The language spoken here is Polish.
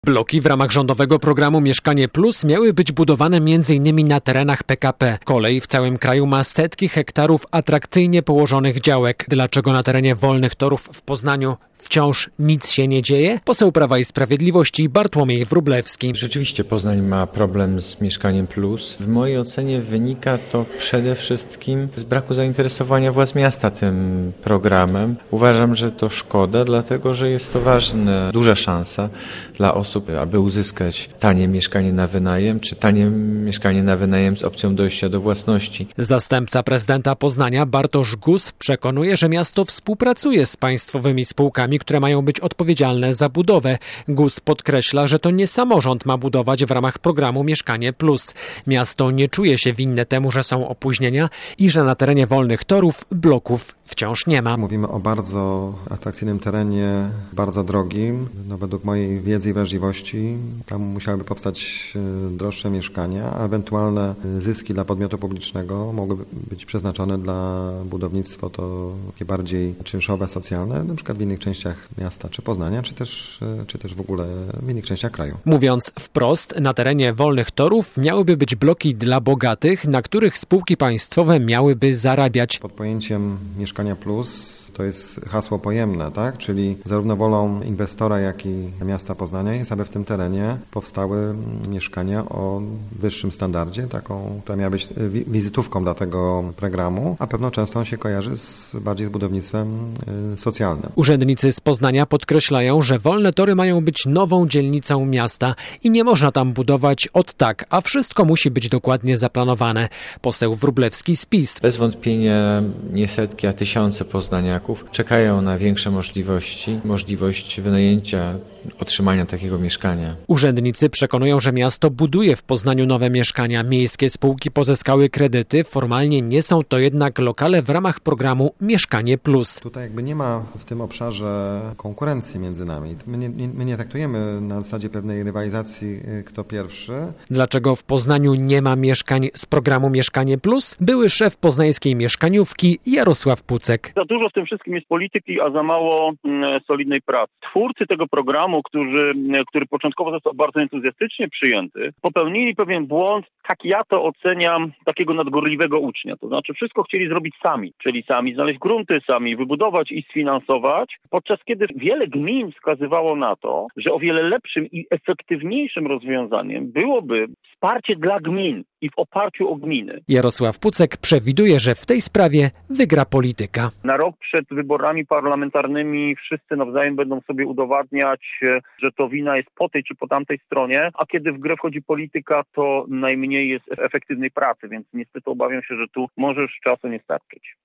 Bloki w ramach rządowego programu Mieszkanie Plus miały być budowane m.in. na terenach PKP. Kolej w całym kraju ma setki hektarów atrakcyjnie położonych działek. Dlaczego na terenie Wolnych Torów w Poznaniu wciąż nic się nie dzieje? Poseł Prawa i Sprawiedliwości Bartłomiej Wróblewski. Rzeczywiście Poznań ma problem z Mieszkaniem Plus. W mojej ocenie wynika to przede wszystkim z braku zainteresowania władz miasta tym programem. Uważam, że to szkoda, dlatego że jest to ważna, duża szansa dla osób, aby uzyskać tanie mieszkanie na wynajem, czy tanie mieszkanie na wynajem z opcją dojścia do własności. Zastępca prezydenta Poznania Bartosz Gus przekonuje, że miasto współpracuje z państwowymi spółkami, które mają być odpowiedzialne za budowę. Gus podkreśla, że to nie samorząd ma budować w ramach programu Mieszkanie Plus. Miasto nie czuje się winne temu, że są opóźnienia i że na terenie Wolnych Torów bloków wciąż nie ma. Mówimy o bardzo atrakcyjnym terenie, bardzo drogim. Według mojej wiedzy i wrażliwości tam musiałyby powstać droższe mieszkania, a ewentualne zyski dla podmiotu publicznego mogłyby być przeznaczone dla budownictwa to takie bardziej czynszowe, socjalne, na przykład w innych częściach miasta czy Poznania, czy też w ogóle w innych częściach kraju. Mówiąc wprost, na terenie Wolnych Torów miałyby być bloki dla bogatych, na których spółki państwowe miałyby zarabiać. Pod pojęciem Mieszkania Plus to jest hasło pojemne, tak? Czyli zarówno wolą inwestora, jak i miasta Poznania jest, aby w tym terenie powstały mieszkania o wyższym standardzie, taką, która miała być wizytówką dla tego programu, a pewno często on się kojarzy bardziej z budownictwem socjalnym. Urzędnicy z Poznania podkreślają, że Wolne Tory mają być nową dzielnicą miasta i nie można tam budować od tak, a wszystko musi być dokładnie zaplanowane. Poseł Wróblewski z PiS. Bez wątpienia nie setki, a tysiące poznaniaków czekają na większe możliwość wynajęcia, otrzymania takiego mieszkania. Urzędnicy przekonują, że miasto buduje w Poznaniu nowe mieszkania. Miejskie spółki pozyskały kredyty, formalnie nie są to jednak lokale w ramach programu Mieszkanie Plus. Tutaj jakby nie ma w tym obszarze konkurencji między nami. My nie traktujemy na zasadzie pewnej rywalizacji, kto pierwszy. Dlaczego w Poznaniu nie ma mieszkań z programu Mieszkanie Plus? Były szef poznańskiej mieszkaniówki Jarosław Pucek. Za dużo w tym wszystkim jest polityki, a za mało solidnej pracy. Twórcy tego programu, który początkowo został bardzo entuzjastycznie przyjęty, popełnili pewien błąd, tak ja to oceniam, takiego nadgorliwego ucznia. To znaczy wszystko chcieli zrobić sami, czyli sami znaleźć grunty, sami wybudować i sfinansować, podczas kiedy wiele gmin wskazywało na to, że o wiele lepszym i efektywniejszym rozwiązaniem byłoby wsparcie dla gmin i w oparciu o gminy. Jarosław Pucek przewiduje, że w tej sprawie wygra polityka. Na rok przed wyborami parlamentarnymi wszyscy nawzajem będą sobie udowadniać, że to wina jest po tej czy po tamtej stronie, a kiedy w grę wchodzi polityka, to najmniej jest efektywnej pracy, więc niestety obawiam się, że tu może już czasu nie starczyć.